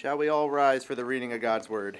Shall we all rise for the reading of God's Word?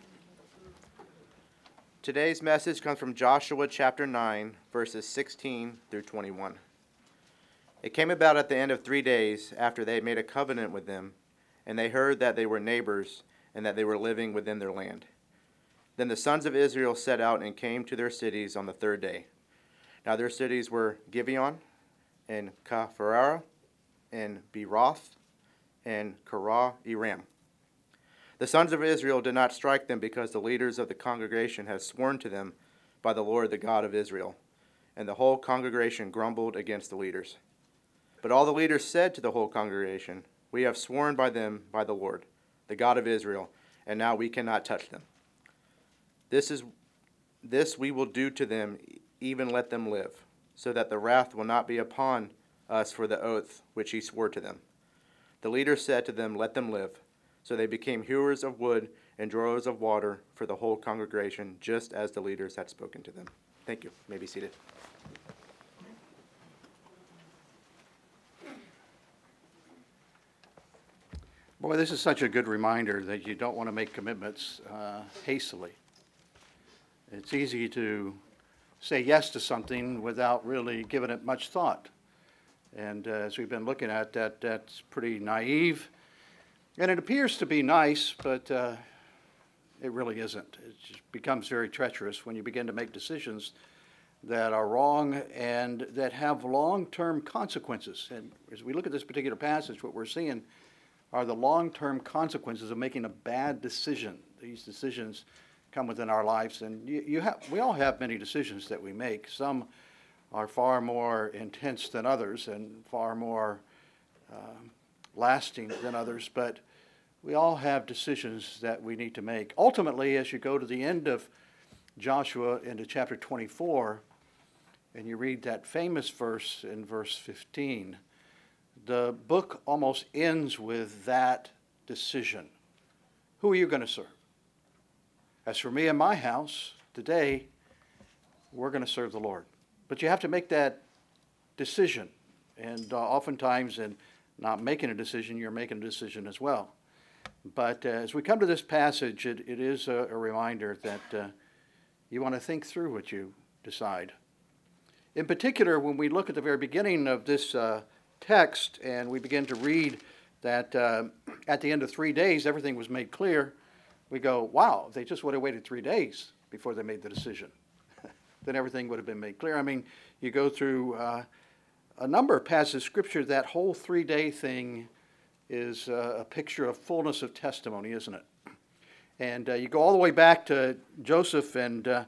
Today's message comes from Joshua chapter 9, verses 16 through 21. It came about at the end of 3 days after they had made a covenant with them, and they heard that they were neighbors and that they were living within their land. Then the sons of Israel set out and came to their cities on the third day. Now their cities were Gibeon, and Kapharah, and Beeroth, and Kiriath-Jearim. The sons of Israel did not strike them because the leaders of the congregation had sworn to them by the Lord, the God of Israel. And the whole congregation grumbled against the leaders. But all the leaders said to the whole congregation, "We have sworn by them by the Lord, the God of Israel, and now we cannot touch them. This we will do to them, even let them live, so that the wrath will not be upon us for the oath which he swore to them." The leaders said to them, "Let them live." So they became hewers of wood and drawers of water for the whole congregation, just as the leaders had spoken to them. Thank you. You may be seated. Boy, this is such a good reminder that you don't want to make commitments hastily. It's easy to say yes to something without really giving it much thought. And as we've been looking at that, that's pretty naive. And it appears to be nice, but it really isn't. It just becomes very treacherous when you begin to make decisions that are wrong and that have long-term consequences. And as we look at this particular passage, what we're seeing are the long-term consequences of making a bad decision. These decisions come within our lives, and we all have many decisions that we make. Some are far more intense than others and far more lasting than others, but we all have decisions that we need to make. Ultimately, as you go to the end of Joshua into chapter 24, and you read that famous verse in verse 15, the book almost ends with that decision. Who are you going to serve? As for me and my house, today, we're going to serve the Lord. But you have to make that decision. And oftentimes in not making a decision, you're making a decision as well. But as we come to this passage, it is a reminder that you want to think through what you decide. In particular, when we look at the very beginning of this text and we begin to read that at the end of 3 days, everything was made clear, we go, wow, if they just would have waited 3 days before they made the decision, then everything would have been made clear. I mean, you go through a number of passages of Scripture, that whole 3-day thing is a picture of fullness of testimony, isn't it? And you go all the way back to Joseph, and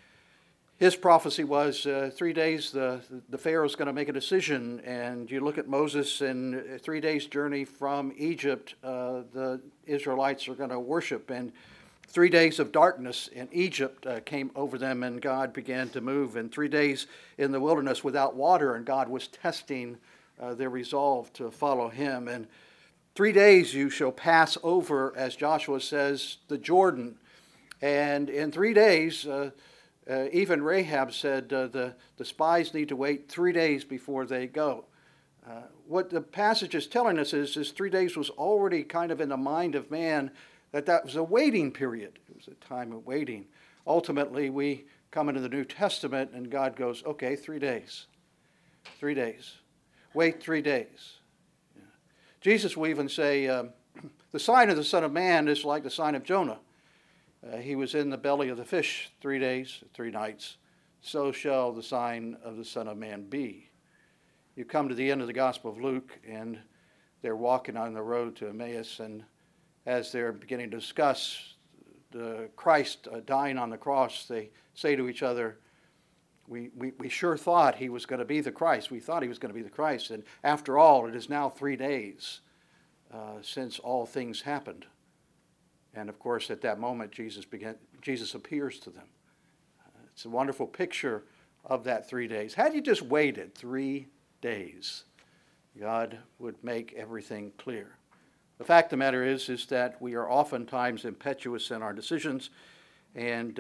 his prophecy was 3 days the Pharaoh's going to make a decision. And you look at Moses, and 3 days' journey from Egypt, the Israelites are going to worship. And 3 days of darkness in Egypt came over them, and God began to move. And 3 days in the wilderness without water, and God was testing their resolve to follow him. And 3 days you shall pass over, as Joshua says, the Jordan. And in 3 days, even Rahab said the spies need to wait 3 days before they go. What the passage is telling us is 3 days was already kind of in the mind of man, that was a waiting period. It was a time of waiting. Ultimately, we come into the New Testament, and God goes, okay, 3 days. 3 days. Wait 3 days. Yeah. Jesus will even say, the sign of the Son of Man is like the sign of Jonah. He was in the belly of the fish 3 days, 3 nights. So shall the sign of the Son of Man be. You come to the end of the Gospel of Luke, and they're walking on the road to Emmaus, and as they're beginning to discuss the Christ dying on the cross, they say to each other, we sure thought he was going to be the Christ. We thought he was going to be the Christ. And after all, it is now 3 days since all things happened. And of course, at that moment, Jesus appears to them. It's a wonderful picture of that 3 days. Had you just waited 3 days, God would make everything clear. The fact of the matter is that we are oftentimes impetuous in our decisions and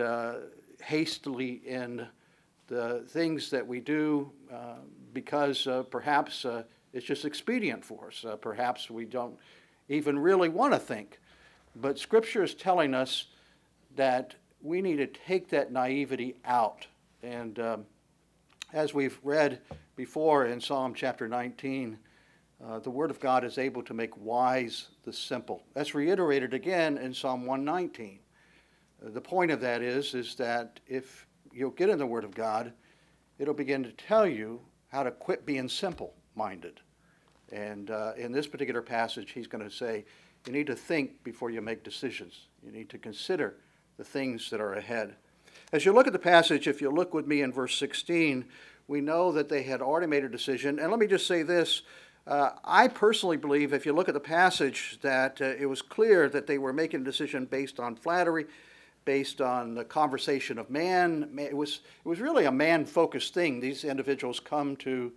hastily in the things that we do because perhaps it's just expedient for us. Perhaps we don't even really want to think. But Scripture is telling us that we need to take that naivety out. And as we've read before in Psalm chapter 19, the Word of God is able to make wise the simple. That's reiterated again in Psalm 119. The point of that is that if you'll get in the Word of God, it'll begin to tell you how to quit being simple-minded. And in this particular passage, he's going to say, you need to think before you make decisions. You need to consider the things that are ahead. As you look at the passage, if you look with me in verse 16, we know that they had already made a decision. And let me just say this. I personally believe, if you look at the passage, that it was clear that they were making a decision based on flattery, based on the conversation of man. It was really a man-focused thing. These individuals come to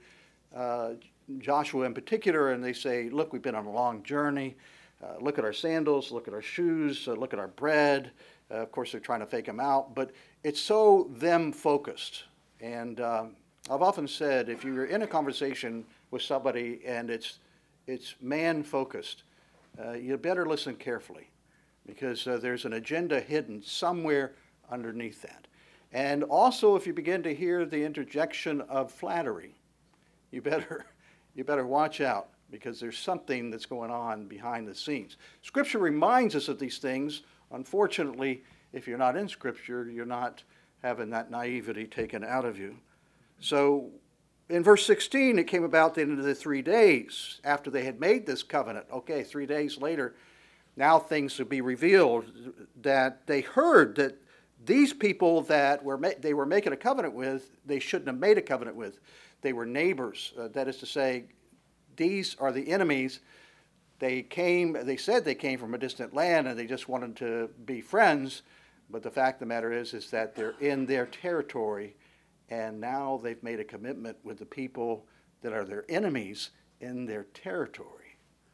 Joshua in particular, and they say, look, we've been on a long journey. Look at our sandals, look at our shoes, look at our bread. Of course, they're trying to fake him out, but it's so them-focused. And I've often said, if you're in a conversation with somebody and it's man-focused, you better listen carefully, because there's an agenda hidden somewhere underneath that. And also, if you begin to hear the interjection of flattery, you better watch out, because there's something that's going on behind the scenes. Scripture reminds us of these things. Unfortunately, if you're not in Scripture, you're not having that naivety taken out of you. So in verse 16, it came about the end of the 3 days after they had made this covenant. Okay, 3 days later, now things would be revealed, that they heard that these people that they were making a covenant with, they shouldn't have made a covenant with. They were neighbors. That is to say, these are the enemies. They said they came from a distant land and they just wanted to be friends, but the fact of the matter is that they're in their territory, and now they've made a commitment with the people that are their enemies in their territory.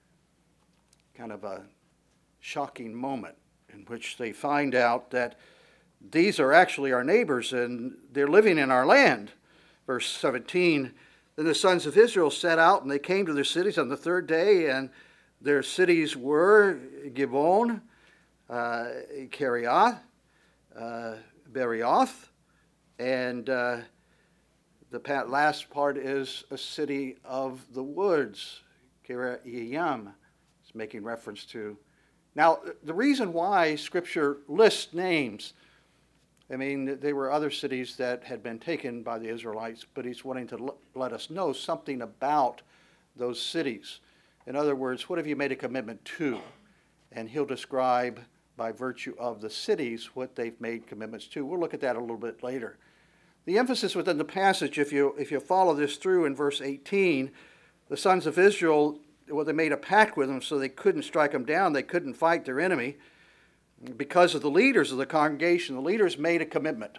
Kind of a shocking moment in which they find out that these are actually our neighbors and they're living in our land. Verse 17, then the sons of Israel set out and they came to their cities on the third day, and their cities were Gibeon, Kiriath, Beeroth, and the last part is a city of the woods, Kiriath. It's making reference to. Now, the reason why Scripture lists names, I mean, there were other cities that had been taken by the Israelites, but he's wanting to let us know something about those cities. In other words, what have you made a commitment to? And he'll describe by virtue of the cities what they've made commitments to. We'll look at that a little bit later. The emphasis within the passage, if you follow this through in verse 18, the sons of Israel, well, they made a pact with them so they couldn't strike them down. They couldn't fight their enemy. Because of the leaders of the congregation, the leaders made a commitment.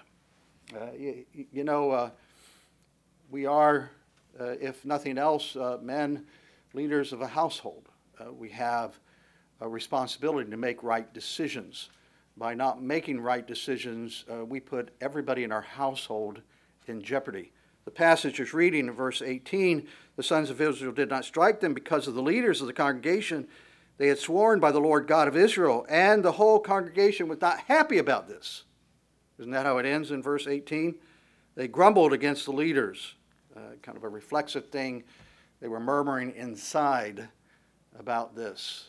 We are, if nothing else, men, leaders of a household. We have a responsibility to make right decisions. By not making right decisions, we put everybody in our household in jeopardy. The passage is reading in verse 18, the sons of Israel did not strike them because of the leaders of the congregation. They had sworn by the Lord God of Israel, and the whole congregation was not happy about this. Isn't that how it ends in verse 18? They grumbled against the leaders, kind of a reflexive thing. They were murmuring inside about this.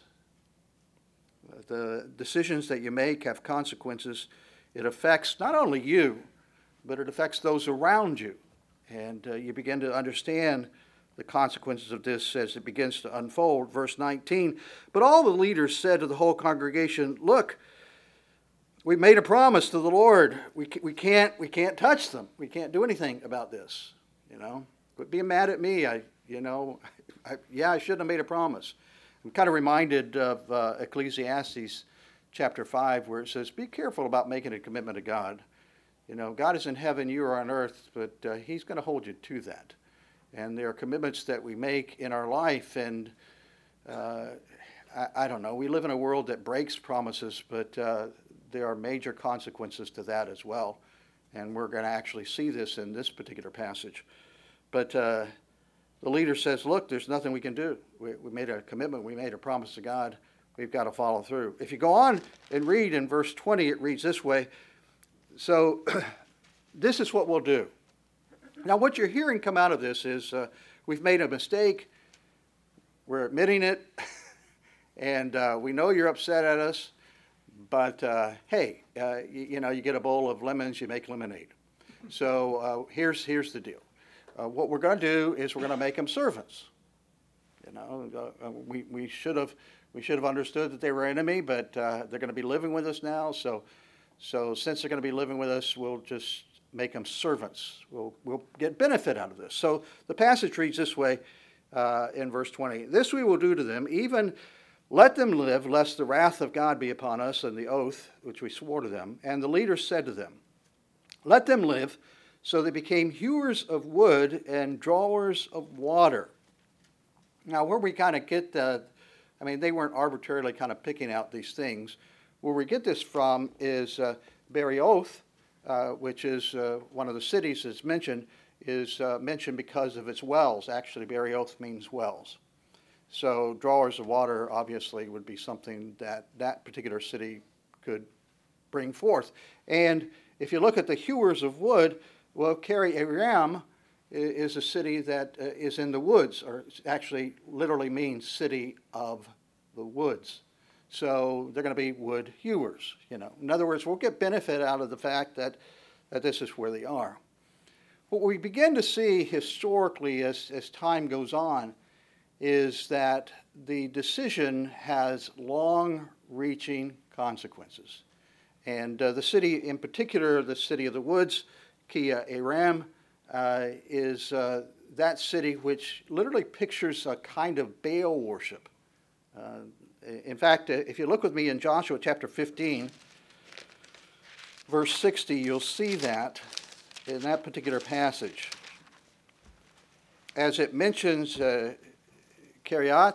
The decisions that you make have consequences. It affects not only you, but it affects those around you. And you begin to understand the consequences of this as it begins to unfold. Verse 19, but all the leaders said to the whole congregation, look, we made a promise to the Lord. We can't touch them. We can't do anything about this. Quit being mad at me. I shouldn't have made a promise. I'm kind of reminded of Ecclesiastes chapter 5, where it says, be careful about making a commitment to God. God is in heaven, you are on earth, but he's going to hold you to that. And there are commitments that we make in our life, and I don't know, we live in a world that breaks promises, but there are major consequences to that as well. And we're going to actually see this in this particular passage. But the leader says, look, there's nothing we can do. We made a commitment, we made a promise to God. we've got to follow through. If you go on and read in verse 20, it reads this way. So this is what we'll do. Now, what you're hearing come out of this is we've made a mistake. We're admitting it. And we know you're upset at us. But, hey, you get a bowl of lemons, you make lemonade. So here's the deal. What we're going to do is we're going to make them servants. We should have understood that they were enemy, but they're going to be living with us now. So since they're going to be living with us, we'll just make them servants. We'll get benefit out of this. So the passage reads this way in verse 20. This we will do to them, even let them live, lest the wrath of God be upon us, and the oath which we swore to them. And the leaders said to them, let them live. So they became hewers of wood and drawers of water. Now, where we kind of get they weren't arbitrarily kind of picking out these things. Where we get this from is Berioth, which is one of the cities that's mentioned, is mentioned because of its wells. Actually, Berioth means wells. So drawers of water obviously would be something that particular city could bring forth. And if you look at the hewers of wood, well, Kiriath is a city that is in the woods, or actually literally means city of the woods. So they're going to be wood hewers. In other words, we'll get benefit out of the fact that this is where they are. What we begin to see historically as time goes on is that the decision has long-reaching consequences. And the city, in particular, the city of the woods, Kiriath, is that city which literally pictures a kind of Baal worship. In fact, if you look with me in Joshua chapter 15, verse 60, you'll see that in that particular passage. As it mentions Kiriath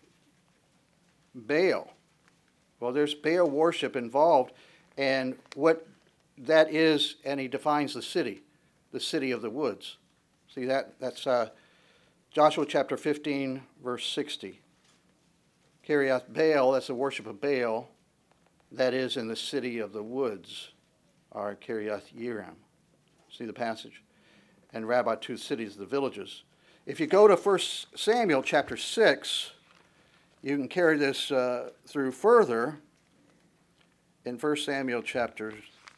Baal. Well, there's Baal worship involved, and what that is, and he defines the city of the woods. See that? That's Joshua chapter 15, verse 60. Kiriath Baal, that's the worship of Baal, that is in the city of the woods, or Kiriath Yearim. See the passage? And Rabbah, two cities, the villages. If you go to 1 Samuel chapter 6, you can carry this through further. In 1 Samuel chapter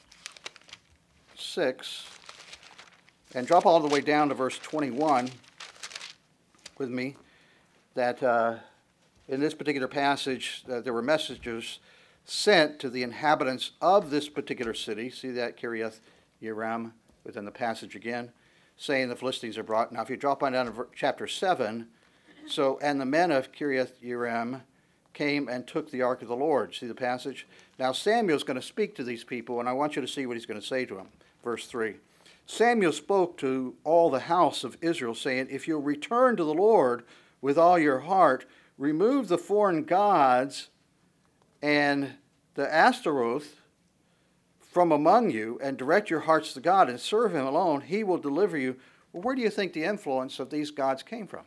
6, and drop all the way down to verse 21 with me, that in this particular passage, there were messengers sent to the inhabitants of this particular city. See that, Kiriath Yearim, within the passage again, saying the Philistines are brought. Now, if you drop on down to chapter 7, and the men of Kiriath Yearim came and took the ark of the Lord. See the passage? Now, Samuel's going to speak to these people, and I want you to see what he's going to say to them. Verse 3. Samuel spoke to all the house of Israel, saying, if you'll return to the Lord with all your heart, remove the foreign gods and the Ashtaroth from among you, and direct your hearts to God and serve him alone, he will deliver you. Well, where do you think the influence of these gods came from?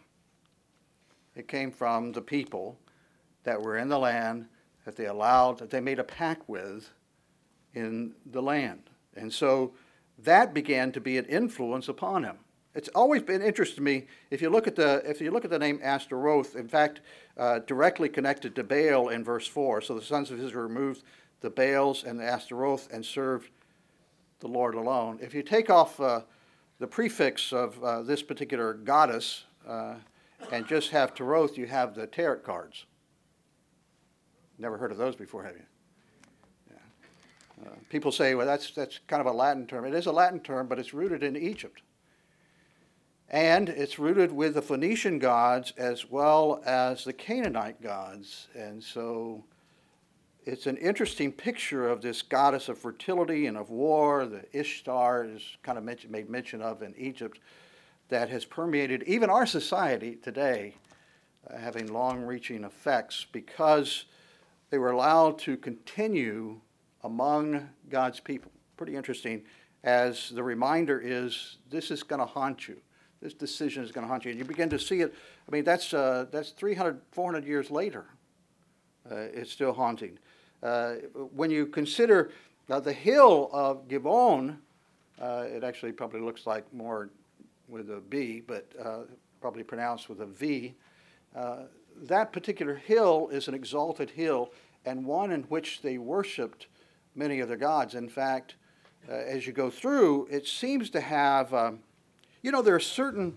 It came from the people that were in the land that they made a pact with in the land. And so that began to be an influence upon him. It's always been interesting to me, if you look at the name Ashtaroth, in fact, directly connected to Baal in verse 4. So the sons of Israel removed the Baals and the Ashtaroth and served the Lord alone. If you take off the prefix of this particular goddess and just have Taroth, you have the tarot cards. Never heard of those before, have you? Yeah. People say, well, that's kind of a Latin term. It is a Latin term, but it's rooted in Egypt. And it's rooted with the Phoenician gods as well as the Canaanite gods. And so it's an interesting picture of this goddess of fertility and of war. The Ishtar is kind of made mention of in Egypt, that has permeated even our society today, having long-reaching effects because they were allowed to continue among God's people. Pretty interesting, as the reminder is, this is going to haunt you. This decision is going to haunt you. And you begin to see it. I mean, that's 300, 400 years later It's still haunting. When you consider the hill of Givon, it actually probably looks like more with a B, but probably pronounced with a V. That particular hill is an exalted hill and one in which they worshipped many of their gods. In fact, as you go through, it seems to have, there are certain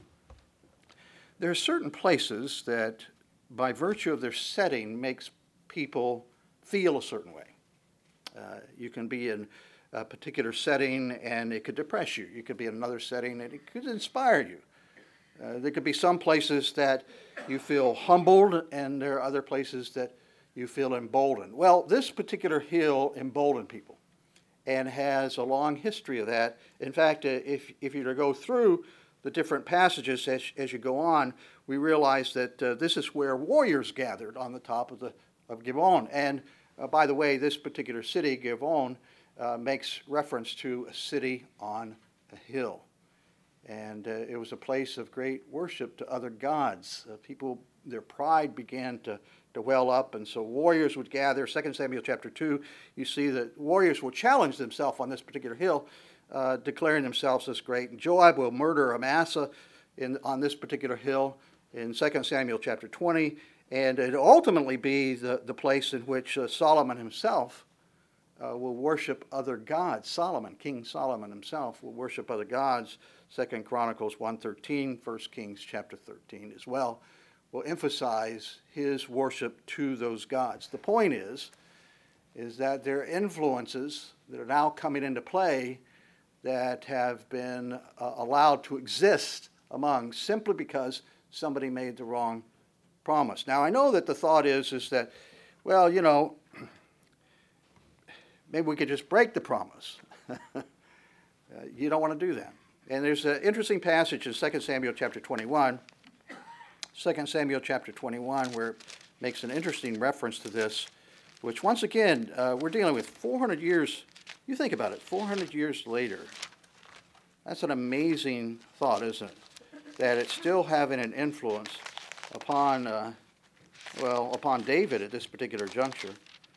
places that, by virtue of their setting, makes people feel a certain way. You can be in a particular setting and it could depress you. You could be in another setting and it could inspire you. There could be some places that you feel humbled, and there are other places that you feel emboldened. Well, this particular hill emboldened people and has a long history of that. In fact, if you were to go through the different passages as you go on, we realize that this is where warriors gathered on the top of Givon. And by the way, this particular city, Givon, makes reference to a city on a hill. And it was a place of great worship to other gods. People, their pride began to well up, and so warriors would gather. 2 Samuel chapter 2, you see that warriors will challenge themselves on this particular hill, declaring themselves as great. And Joab will murder Amasa on this particular hill in 2 Samuel chapter 20, and it will ultimately be the place in which Solomon himself will worship other gods. King Solomon himself will worship other gods. 2 Chronicles 1:13, 1 Kings chapter 13 as well, will emphasize his worship to those gods. The point is that there are influences that are now coming into play that have been allowed to exist among simply because somebody made the wrong promise. Now, I know that the thought is that, well, maybe we could just break the promise. You don't want to do that. And there's an interesting passage in 2 Samuel chapter 21, 2 Samuel chapter 21, where it makes an interesting reference to this, which once again, we're dealing with 400 years. You think about it, 400 years later. That's an amazing thought, isn't it? That it's still having an influence upon David at this particular juncture.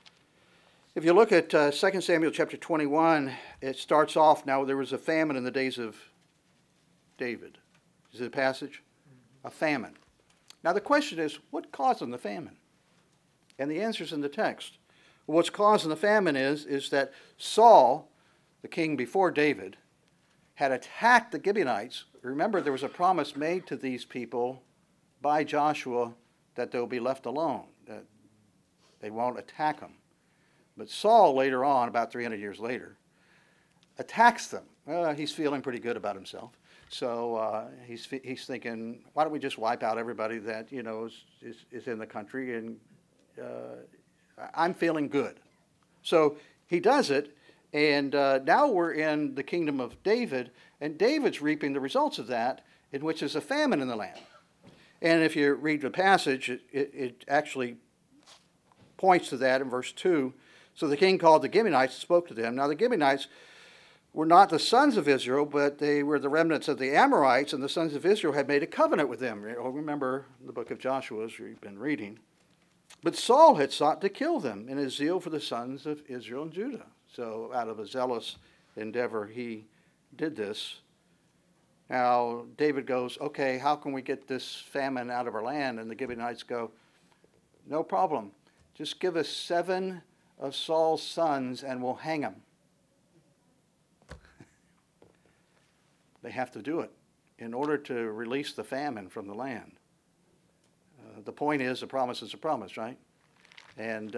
If you look at 2 Samuel chapter 21, it starts off, now there was a famine in the days of David. Is it a passage? A famine. Now the question is, what caused the famine? And the answer is in the text. Well, what's causing the famine is that Saul, the king before David, had attacked the Gibeonites. Remember, there was a promise made to these people by Joshua that they'll be left alone, that they won't attack them. But Saul later on, about 300 years later, attacks them. He's feeling pretty good about himself. So he's thinking, why don't we just wipe out everybody that is in the country, and I'm feeling good. So he does it, and now we're in the kingdom of David, and David's reaping the results of that, in which is a famine in the land. And if you read the passage, it actually points to that in verse 2. So the king called the Gibeonites and spoke to them. Now the Gibeonites were not the sons of Israel, but they were the remnants of the Amorites, and the sons of Israel had made a covenant with them. Remember the book of Joshua, as you've been reading. But Saul had sought to kill them in his zeal for the sons of Israel and Judah. So out of a zealous endeavor, he did this. Now David goes, okay, how can we get this famine out of our land? And the Gibeonites go, no problem. Just give us 7 of Saul's sons and we'll hang them. They have to do it in order to release the famine from the land. The point is, a promise is a promise, right? And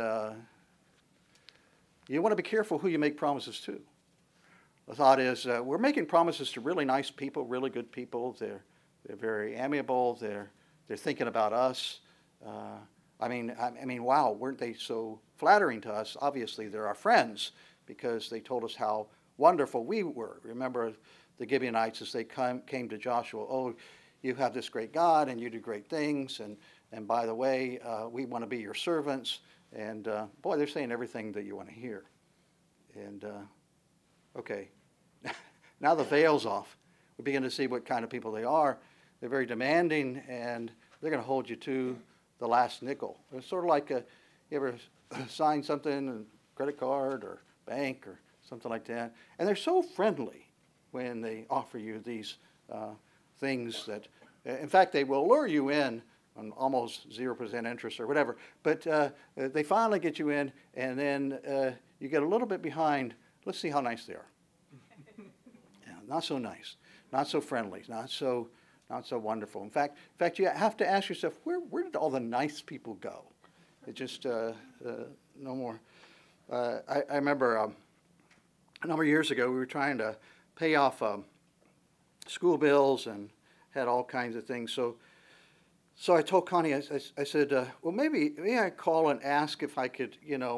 you want to be careful who you make promises to. The thought is, we're making promises to really nice people, really good people. They're very amiable. They're thinking about us. I mean, wow, weren't they so flattering to us? Obviously, they're our friends because they told us how wonderful we were. Remember the Gibeonites as they came to Joshua, oh, you have this great God and you do great things, and by the way, we want to be your servants. And boy, they're saying everything that you want to hear. And okay, now the veil's off. We begin to see what kind of people they are. They're very demanding, and they're going to hold you to the last nickel. It's sort of like You ever sign something, a credit card or bank or something like that? And they're so friendly when they offer you these things that, in fact, they will lure you in on almost 0% interest or whatever. But they finally get you in, and then you get a little bit behind. Let's see how nice they are. Yeah, not so nice, not so friendly, not so wonderful. In fact, you have to ask yourself, where did all the nice people go? It just no more. I remember a number of years ago we were trying to pay off school bills and had all kinds of things. So I told Connie, I said, well, maybe I call and ask if I could,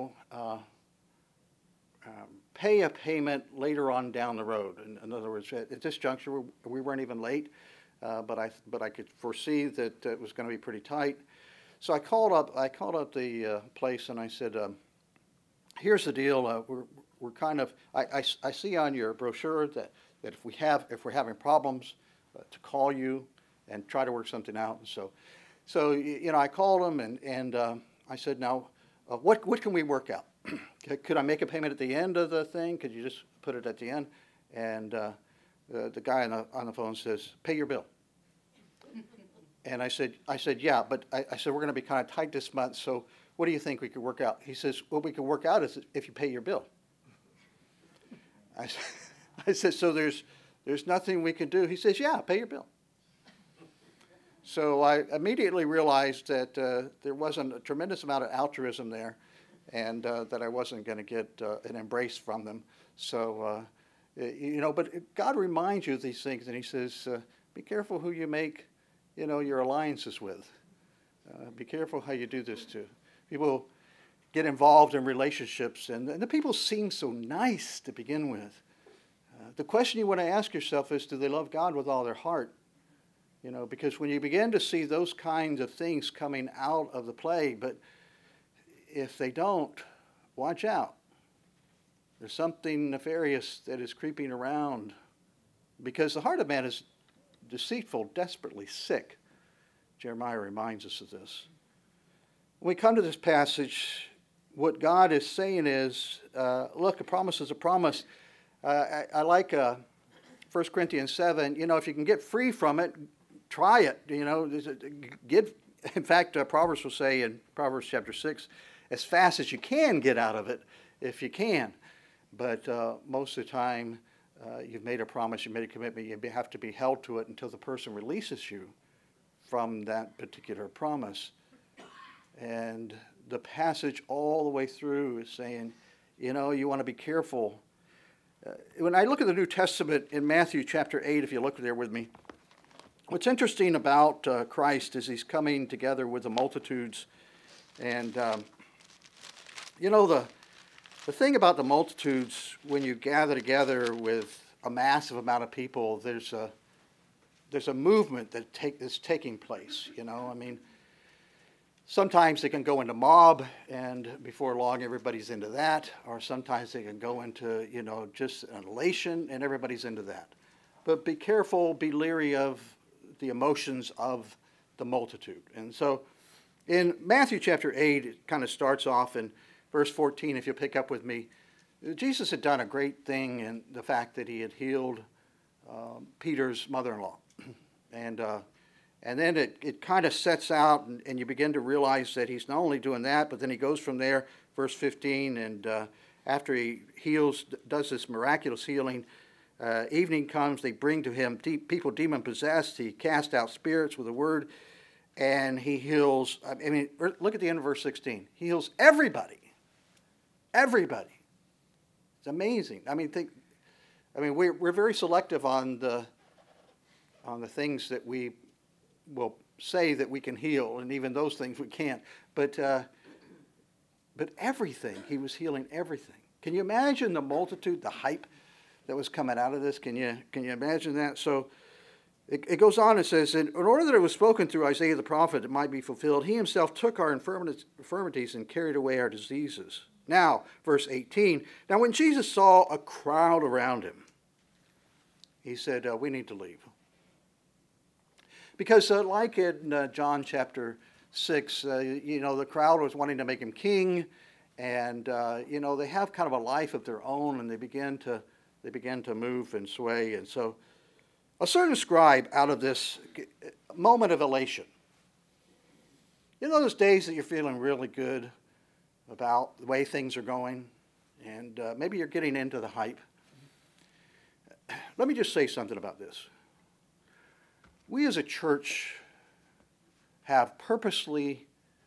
pay a payment later on down the road. In other words, at this juncture, we weren't even late, but I could foresee that it was going to be pretty tight. So I called up the place and I said, here's the deal. We're kind of, I see on your brochure that if we're having problems, to call you and try to work something out. And so I called them and I said, now, what can we work out? Could I make a payment at the end of the thing? Could you just put it at the end? And the guy on the phone says, pay your bill. And I said, yeah, but I said, we're going to be kind of tight this month, so what do you think we could work out? He says, what we could work out is if you pay your bill. I said, so there's nothing we can do? He says, yeah, pay your bill. So I immediately realized that there wasn't a tremendous amount of altruism there, and that I wasn't going to get an embrace from them. So, but God reminds you of these things, and he says, be careful who you make, your alliances with. Be careful how you do this too. People get involved in relationships, and the people seem so nice to begin with. The question you want to ask yourself is, do they love God with all their heart? Because when you begin to see those kinds of things coming out of the play, but if they don't, watch out. There's something nefarious that is creeping around, because the heart of man is deceitful, desperately sick. Jeremiah reminds us of this. When we come to this passage, what God is saying is, look, a promise is a promise. I like 1 Corinthians 7, if you can get free from it, try it. In fact, Proverbs will say in Proverbs chapter 6, as fast as you can get out of it, if you can. But most of the time, you've made a promise, you made a commitment, you have to be held to it until the person releases you from that particular promise. And the passage all the way through is saying, you want to be careful. When I look at the New Testament in Matthew chapter 8, if you look there with me, what's interesting about Christ is he's coming together with the multitudes. And, the thing about the multitudes, when you gather together with a massive amount of people, there's a movement that's taking place, Sometimes they can go into mob, and before long everybody's into that. Or sometimes they can go into, just an elation, and everybody's into that. But be careful, be leery of the emotions of the multitude. And so in Matthew chapter 8, it kind of starts off in verse 14, if you pick up with me. Jesus had done a great thing in the fact that he had healed Peter's mother-in-law. And then it kind of sets out, and you begin to realize that he's not only doing that, but then he goes from there, verse 15, and after he heals, does this miraculous healing, evening comes, they bring to him people demon-possessed. He casts out spirits with a word, and he heals. Look at the end of verse 16. He heals everybody. Everybody. It's amazing. We're very selective on the things that we will say that we can heal, and even those things we can't. But everything, he was healing everything. Can you imagine the multitude, the hype that was coming out of this? Can you imagine that? So it goes on, it says, in order that it was spoken through Isaiah the prophet, it might be fulfilled, he himself took our infirmities and carried away our diseases. Now, verse 18, now when Jesus saw a crowd around him, he said, we need to leave. Because like in John chapter 6, the crowd was wanting to make him king, and they have kind of a life of their own, and they begin to move and sway. And so a certain scribe, out of this moment of elation, those days that you're feeling really good about the way things are going, and maybe you're getting into the hype. Let me just say something about this. We as a church have purposely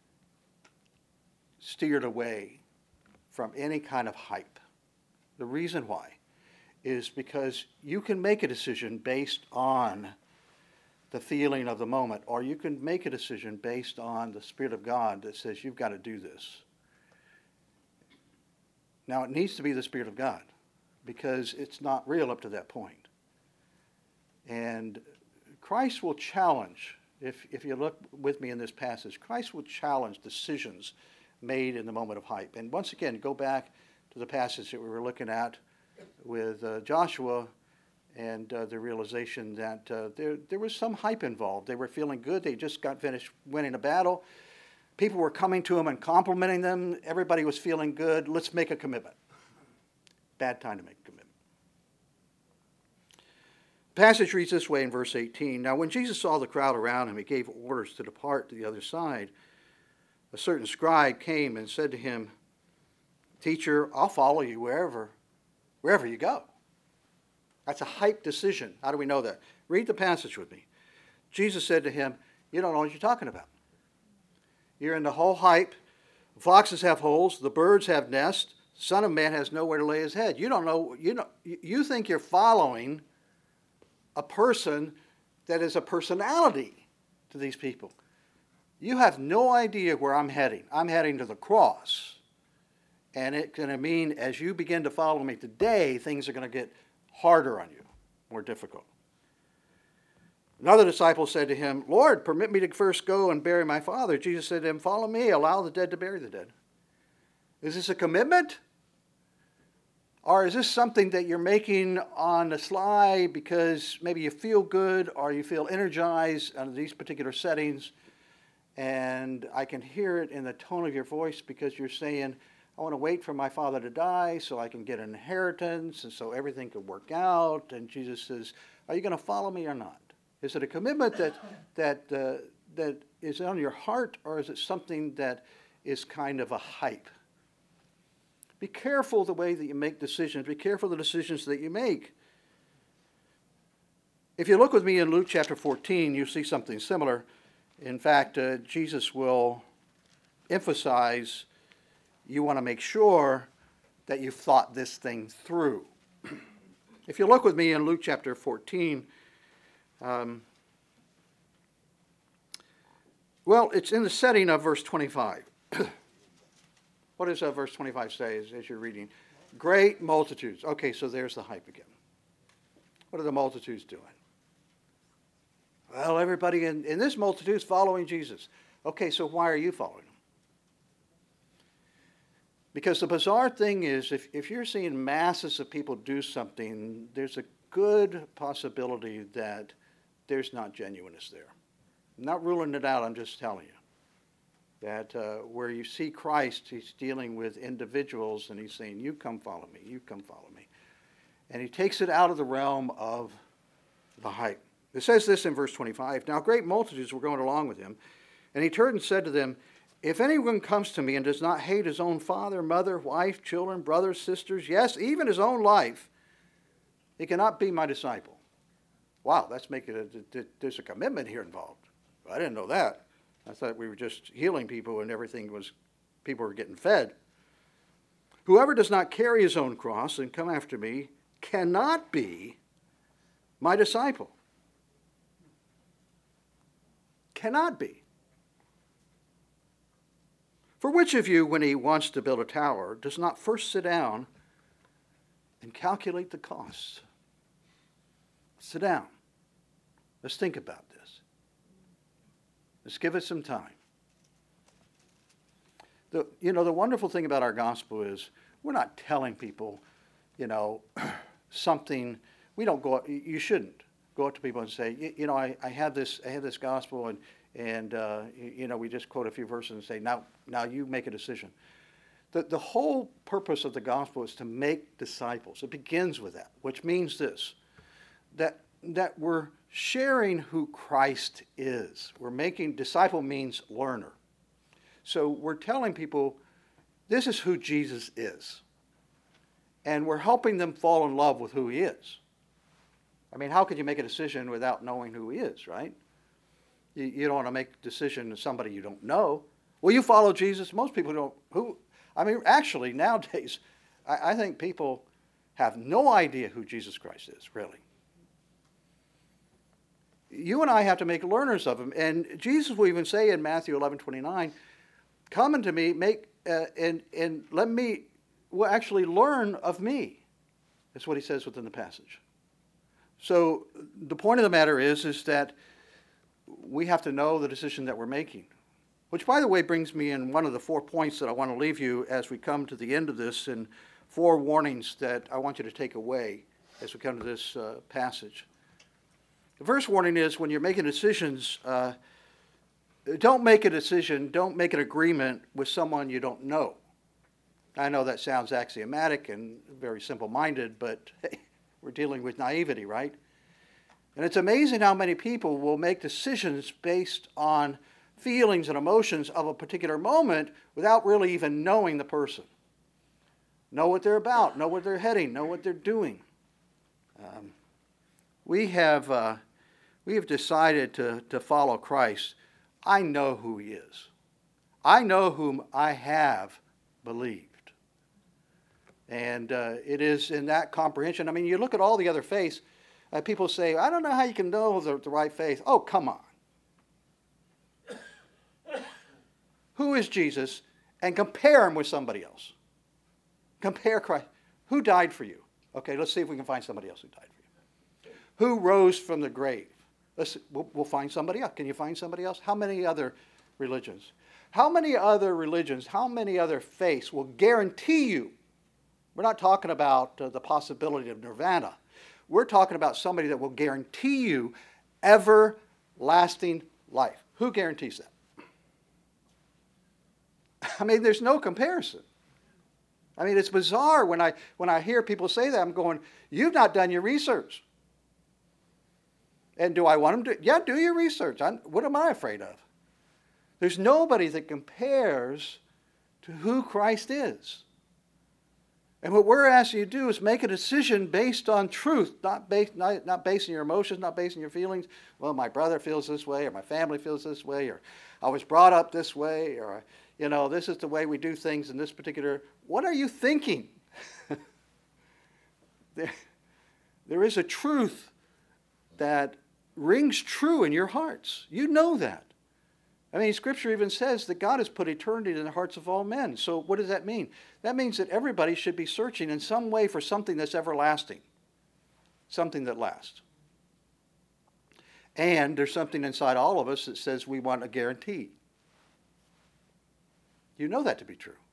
steered away from any kind of hype. The reason why is because you can make a decision based on the feeling of the moment, or you can make a decision based on the Spirit of God that says you've got to do this. Now, it needs to be the Spirit of God, because it's not real up to that point. And Christ will challenge, if you look with me in this passage, Christ will challenge decisions made in the moment of hype. And once again, go back to the passage that we were looking at with Joshua, and the realization that there was some hype involved. They were feeling good. They just got finished winning a battle. People were coming to them and complimenting them. Everybody was feeling good. Let's make a commitment. Bad time to make a commitment. The passage reads this way in verse 18. Now, when Jesus saw the crowd around him, he gave orders to depart to the other side. A certain scribe came and said to him, "Teacher, I'll follow you wherever you go." That's a hype decision. How do we know that? Read the passage with me. Jesus said to him, "You don't know what you're talking about. You're in the whole hype. Foxes have holes. The birds have nests. Son of Man has nowhere to lay his head. You don't know. You think you're following a person that is a personality to these people. You have no idea where I'm heading. I'm heading to the cross. And it's going to mean as you begin to follow me today, things are going to get harder on you, more difficult." Another disciple said to him, "Lord, permit me to first go and bury my father." Jesus said to him, "Follow me, allow the dead to bury the dead." Is this a commitment? Or is this something that you're making on the sly because maybe you feel good or you feel energized under these particular settings? And I can hear it in the tone of your voice because you're saying, "I want to wait for my father to die so I can get an inheritance and so everything could work out." And Jesus says, "Are you going to follow me or not? Is it a commitment that is on your heart, or is it something that is kind of a hype?" Be careful the way that you make decisions. Be careful the decisions that you make. If you look with me in Luke chapter 14, you see something similar. In fact, Jesus will emphasize you want to make sure that you've thought this thing through. If you look with me in Luke chapter 14, it's in the setting of verse 25. What does verse 25 say as you're reading? Great multitudes. Okay, so there's the hype again. What are the multitudes doing? Well, everybody in this multitude is following Jesus. Okay, so why are you following him? Because the bizarre thing is, if you're seeing masses of people do something, there's a good possibility that there's not genuineness there. I'm not ruling it out, I'm just telling you. That where you see Christ, he's dealing with individuals and he's saying, "You come follow me, you come follow me." And he takes it out of the realm of the hype. It says this in verse 25. Now great multitudes were going along with him. And he turned and said to them, "If anyone comes to me and does not hate his own father, mother, wife, children, brothers, sisters, yes, even his own life, he cannot be my disciple." Wow, that's making there's a commitment here involved. I didn't know that. I thought we were just healing people and people were getting fed. "Whoever does not carry his own cross and come after me cannot be my disciple." Cannot be. "For which of you, when he wants to build a tower, does not first sit down and calculate the costs?" Sit down. Let's think about this. Let's give it some time. The wonderful thing about our gospel is we're not telling people, something. We don't go. You shouldn't go up to people and say, I have this gospel, and And, we just quote a few verses and say, now you make a decision. The whole purpose of the gospel is to make disciples. It begins with that, which means this, that we're sharing who Christ is. Disciple means learner. So we're telling people, this is who Jesus is. And we're helping them fall in love with who he is. I mean, how could you make a decision without knowing who he is, right? You don't want to make a decision to somebody you don't know. Will you follow Jesus? Most people don't. Actually, nowadays, I think people have no idea who Jesus Christ is, really. You and I have to make learners of him. And Jesus will even say in Matthew 11:29, come unto me, and let me, actually learn of me. That's what he says within the passage. So the point of the matter is that we have to know the decision that we're making. Which, by the way, brings me in one of the 4 points that I want to leave you as we come to the end of this, and 4 warnings that I want you to take away as we come to this passage. The first warning is when you're making decisions, don't make an agreement with someone you don't know. I know that sounds axiomatic and very simple-minded, but hey, we're dealing with naivety, right? And it's amazing how many people will make decisions based on feelings and emotions of a particular moment without really even knowing the person. Know what they're about, know where they're heading, know what they're doing. We have decided to follow Christ. I know who he is. I know whom I have believed. And it is in that comprehension. I mean, you look at all the other faiths, people say, I don't know how you can know the right faith. Oh, come on. Who is Jesus? And compare him with somebody else. Compare Christ. Who died for you? Okay, let's see if we can find somebody else who died for you. Who rose from the grave? We'll find somebody else. Can you find somebody else? How many other religions? How many other faiths will guarantee you? We're not talking about the possibility of nirvana. We're talking about somebody that will guarantee you everlasting life. Who guarantees that? I mean, there's no comparison. I mean, it's bizarre when I hear people say that. I'm going, you've not done your research. And do I want them to? Yeah, do your research. What am I afraid of? There's nobody that compares to who Christ is. And what we're asking you to do is make a decision based on truth, not based on your emotions, not based on your feelings. Well, my brother feels this way, or my family feels this way, or I was brought up this way, or this is the way we do things in this particular. What are you thinking? There is a truth that rings true in your hearts. You know that. I mean, Scripture even says that God has put eternity in the hearts of all men. So what does that mean? That means that everybody should be searching in some way for something that's everlasting, something that lasts. And there's something inside all of us that says we want a guarantee. You know that to be true.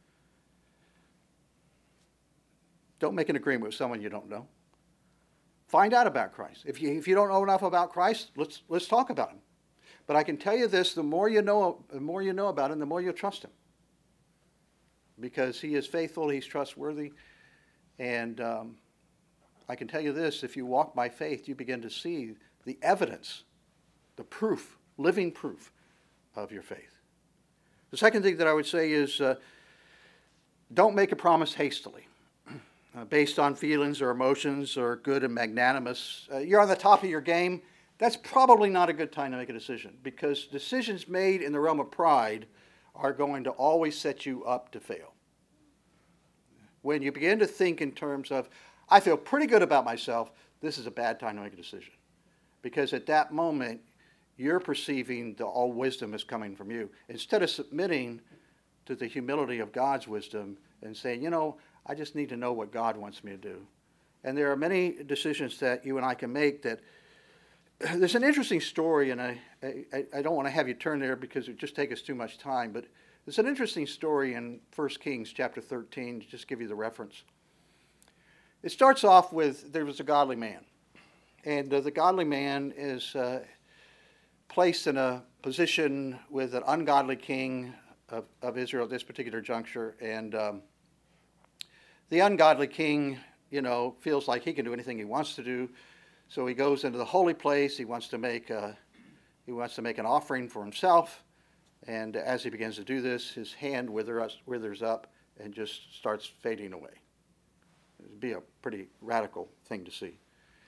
Don't make an agreement with someone you don't know. Find out about Christ. If you don't know enough about Christ, let's talk about him. But I can tell you this, the more you know about him, the more you'll trust him. Because he is faithful, he's trustworthy. And I can tell you this, if you walk by faith, you begin to see the evidence, the proof, living proof of your faith. The second thing that I would say is don't make a promise hastily. Based on feelings or emotions or good and magnanimous. You're on the top of your game. That's probably not a good time to make a decision, because decisions made in the realm of pride are going to always set you up to fail. When you begin to think in terms of, I feel pretty good about myself, this is a bad time to make a decision. Because at that moment, you're perceiving that all wisdom is coming from you. Instead of submitting to the humility of God's wisdom and saying, I just need to know what God wants me to do. And there are many decisions that you and I can make that. There's an interesting story, and I don't want to have you turn there because it would just take us too much time, but there's an interesting story in 1 Kings chapter 13, to just give you the reference. It starts off with, there was a godly man, and the godly man is placed in a position with an ungodly king of Israel at this particular juncture, and the ungodly king, feels like he can do anything he wants to do, so he goes into the holy place. He wants to make an offering for himself, and as he begins to do this, his hand withers up and just starts fading away. It would be a pretty radical thing to see.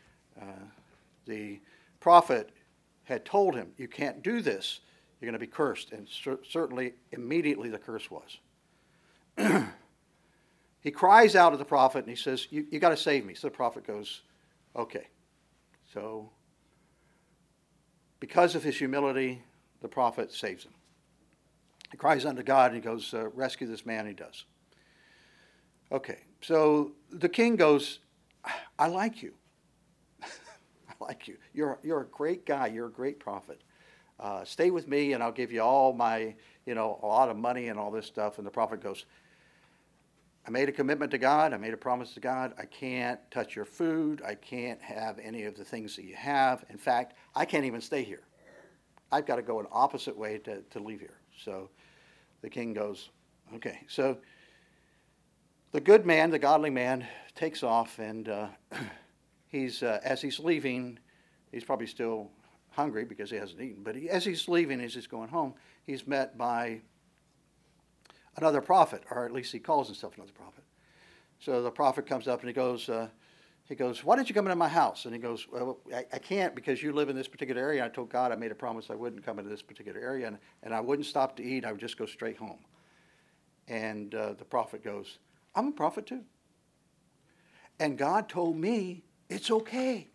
The prophet had told him, "You can't do this. You're going to be cursed," and certainly immediately the curse was. He cries out to the prophet and he says, you got to save me. So the prophet goes, okay. So because of his humility, the prophet saves him. He cries unto God and he goes, rescue this man. He does. Okay, so the king goes, I like you. I like you. You're a great guy. You're a great prophet. Stay with me and I'll give you all my, a lot of money and all this stuff. And the prophet goes, I made a commitment to God. I made a promise to God. I can't touch your food. I can't have any of the things that you have. In fact, I can't even stay here. I've got to go an opposite way to leave here. So the king goes, okay. So the good man, the godly man, takes off, and as he's leaving, he's probably still hungry because he hasn't eaten. But as he's leaving, as he's going home, he's met by another prophet, or at least he calls himself another prophet. So the prophet comes up and he goes, why did you come into my house? And he goes, well, I can't because you live in this particular area. I told God I made a promise I wouldn't come into this particular area, and I wouldn't stop to eat. I would just go straight home. And the prophet goes, I'm a prophet too. And God told me it's okay.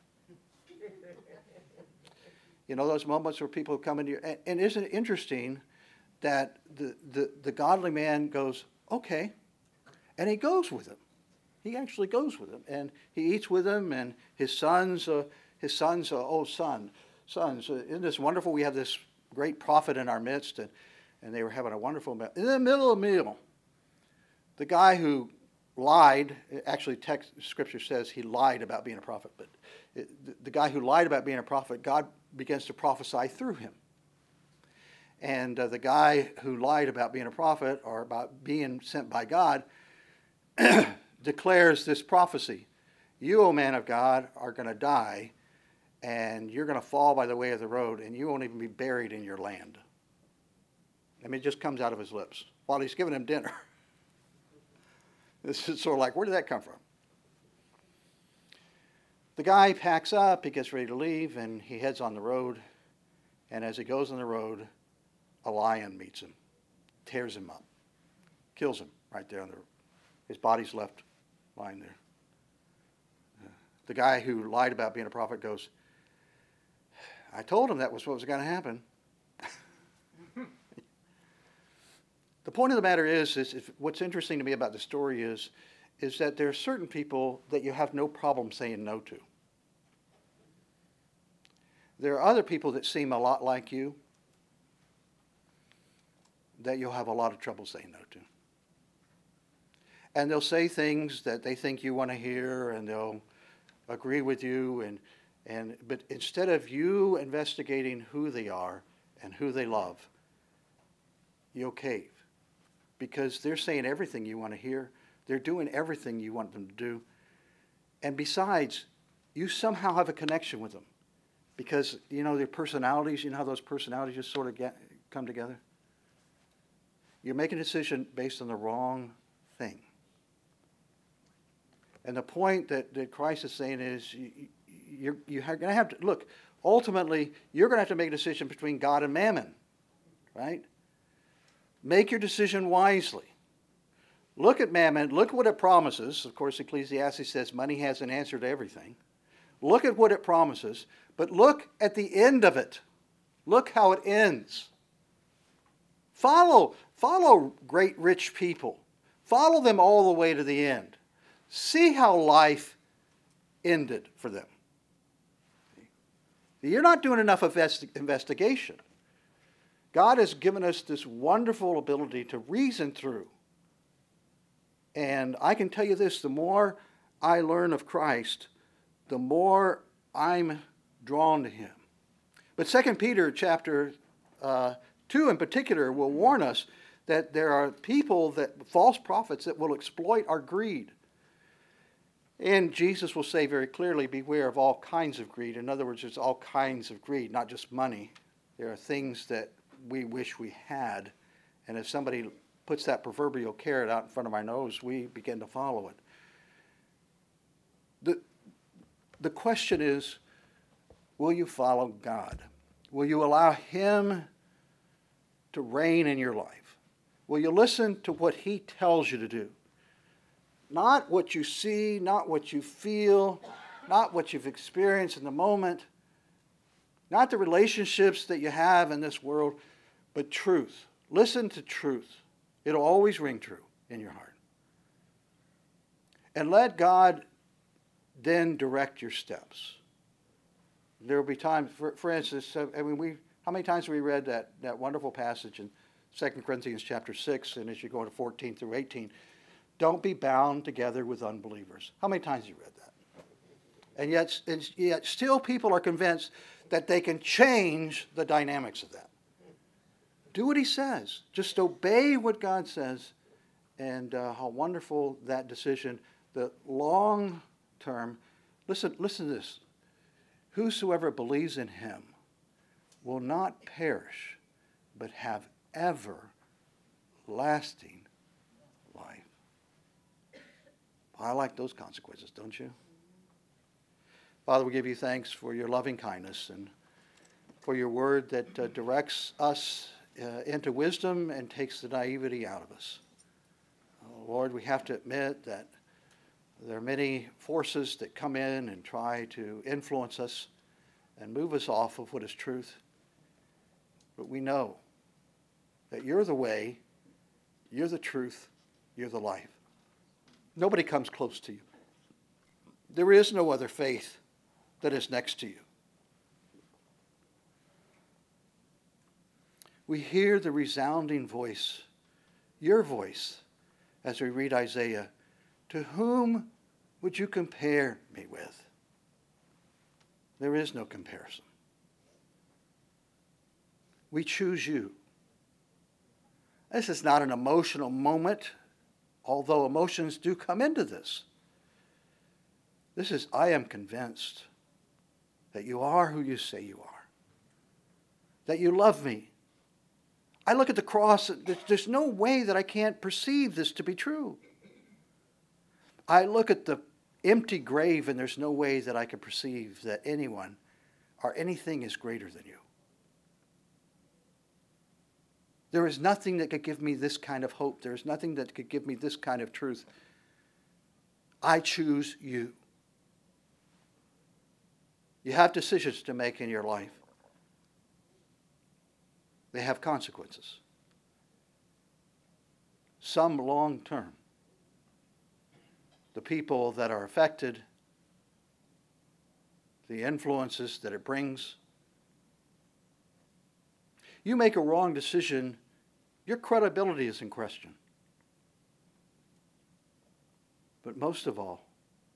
Those moments where people come into you. And isn't it interesting that the godly man goes, okay, and he goes with him. He actually goes with him, and he eats with him, and his sons, sons, isn't this wonderful? We have this great prophet in our midst, and they were having a wonderful meal. In the middle of the meal, the guy who lied, actually Scripture says he lied about being a prophet, but the guy who lied about being a prophet, God begins to prophesy through him. And the guy who lied about being a prophet or about being sent by God declares this prophecy. You, O man of God, are going to die, and you're going to fall by the way of the road, and you won't even be buried in your land. I mean, it just comes out of his lips while he's giving him dinner. This is sort of like, where did that come from? The guy packs up, he gets ready to leave, and he heads on the road. And as he goes on the road, a lion meets him, tears him up, kills him right there on the road. His body's left lying there. The guy who lied about being a prophet goes, I told him that was what was going to happen. The point of the matter is what's interesting to me about the story is that there are certain people that you have no problem saying no to. There are other people that seem a lot like you that you'll have a lot of trouble saying no to. And they'll say things that they think you want to hear, and they'll agree with you, but instead of you investigating who they are and who they love, you'll cave. Because they're saying everything you want to hear. They're doing everything you want them to do. And besides, you somehow have a connection with them. Because, their personalities, how those personalities just sort of come together? You're making a decision based on the wrong thing. And the point that Christ is saying is you're going to have to, look, ultimately, you're going to have to make a decision between God and mammon, right? Make your decision wisely. Look at mammon. Look what it promises. Of course, Ecclesiastes says money has an answer to everything. Look at what it promises, but look at the end of it. Look how it ends. Follow great rich people. Follow them all the way to the end. See how life ended for them. You're not doing enough investigation. God has given us this wonderful ability to reason through. And I can tell you this, the more I learn of Christ, the more I'm drawn to him. But 2 Peter chapter 2 in particular will warn us that there are people, false prophets, that will exploit our greed. And Jesus will say very clearly, beware of all kinds of greed. In other words, there's all kinds of greed, not just money. There are things that we wish we had. And if somebody puts that proverbial carrot out in front of our nose, we begin to follow it. The question is, will you follow God? Will you allow Him to reign in your life? Will you listen to what He tells you to do? Not what you see, not what you feel, not what you've experienced in the moment, not the relationships that you have in this world, but truth. Listen to truth. It'll always ring true in your heart. And let God then direct your steps. There will be times, for instance, how many times have we read that wonderful passage in 2 Corinthians chapter 6, and as you go to 14 through 18, don't be bound together with unbelievers. How many times have you read that? And yet still people are convinced that they can change the dynamics of that. Do what He says. Just obey what God says, and how wonderful that decision, the long term. Listen to this. Whosoever believes in Him will not perish, but have everlasting life. I like those consequences, don't you? Father, we give you thanks for your loving kindness and for your word that directs us into wisdom and takes the naivety out of us. Lord, we have to admit that there are many forces that come in and try to influence us and move us off of what is truth. But we know that you're the way, you're the truth, you're the life. Nobody comes close to you. There is no other faith that is next to you. We hear the resounding voice, your voice, as we read Isaiah. To whom would you compare me with? There is no comparison. We choose you. This is not an emotional moment, although emotions do come into this. This is, I am convinced that you are who you say you are, that you love me. I look at the cross, there's no way that I can't perceive this to be true. I look at the empty grave, and there's no way that I can perceive that anyone or anything is greater than you. There is nothing that could give me this kind of hope. There is nothing that could give me this kind of truth. I choose you. You have decisions to make in your life. They have consequences. Some long term. The people that are affected, the influences that it brings. You make a wrong decision, your credibility is in question. But most of all,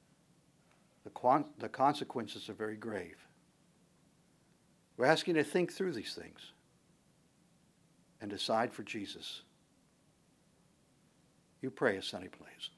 the consequences are very grave. We're asking you to think through these things and decide for Jesus. You pray as Sonny plays.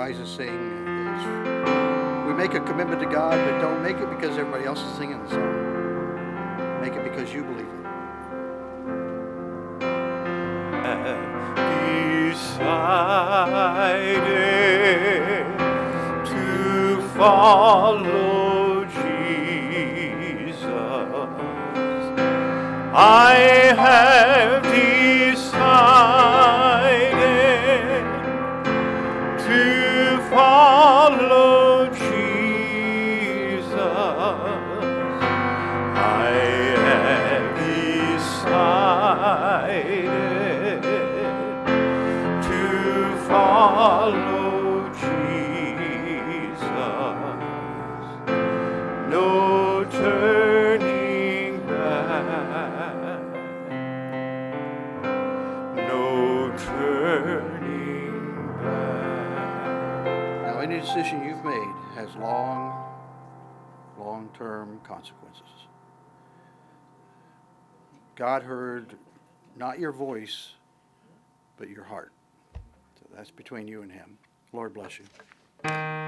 Rise and Sing is we make a commitment to God, but don't make it because everybody else is singing the song. Make it because you believe it. Decided to follow Jesus. I have decided to follow Jesus. I have decided to follow Jesus. No turning back. No turning back. Now, any decision you've made has long-term consequences. God heard not your voice, but your heart. So that's between you and him. Lord bless you.